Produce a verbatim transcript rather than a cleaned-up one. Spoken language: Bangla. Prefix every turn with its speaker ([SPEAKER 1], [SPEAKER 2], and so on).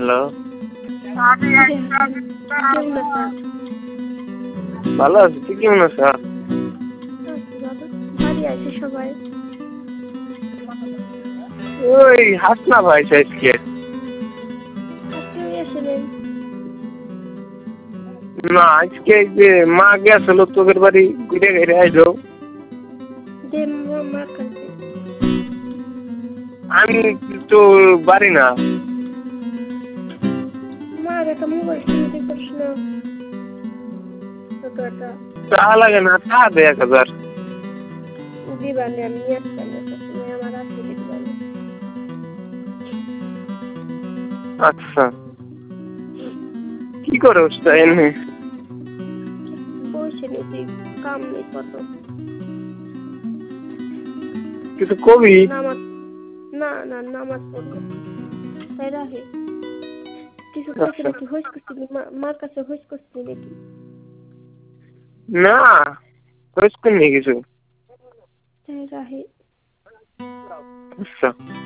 [SPEAKER 1] হ্যালো,
[SPEAKER 2] কেমন আছো?
[SPEAKER 1] ভালো আছি। তুই কেমন আছো?
[SPEAKER 2] আছি ভালো। বাড়ি আছে সবাই?
[SPEAKER 1] ওই হাসনা ভাই আজকে।
[SPEAKER 2] আজকেও এসেলেন?
[SPEAKER 1] না, আজকে এই যে মা গেছিল তোদের বাড়ি ঘুরে ঘুরে আইলো।
[SPEAKER 2] যে মা- মার কাছে
[SPEAKER 1] আমি তো বাড়ি না।
[SPEAKER 2] মার একটা মোবাইল কিনতে পারছি না। ছোট একটা
[SPEAKER 1] টাকা লাগে না, টাকা দে এক হাজার।
[SPEAKER 2] দিবানে আমি নিয়ে আসতাম একটা সময় আমার আছে দিবানে।
[SPEAKER 1] আচ্ছা, কি করে ওটা এনে?
[SPEAKER 2] বসে নিয়েছি, কাম নেই কত।
[SPEAKER 1] কিছু কবি?
[SPEAKER 2] নামাজ না না নামাজ পড়বো তাই রাখে। কিছু কাছে নাকি হইস করছিলি, মার কাছে হইস করছিলি নাকি?
[SPEAKER 1] না, হয়েছে কিছু।
[SPEAKER 2] তাই রাখে।
[SPEAKER 1] আচ্ছা।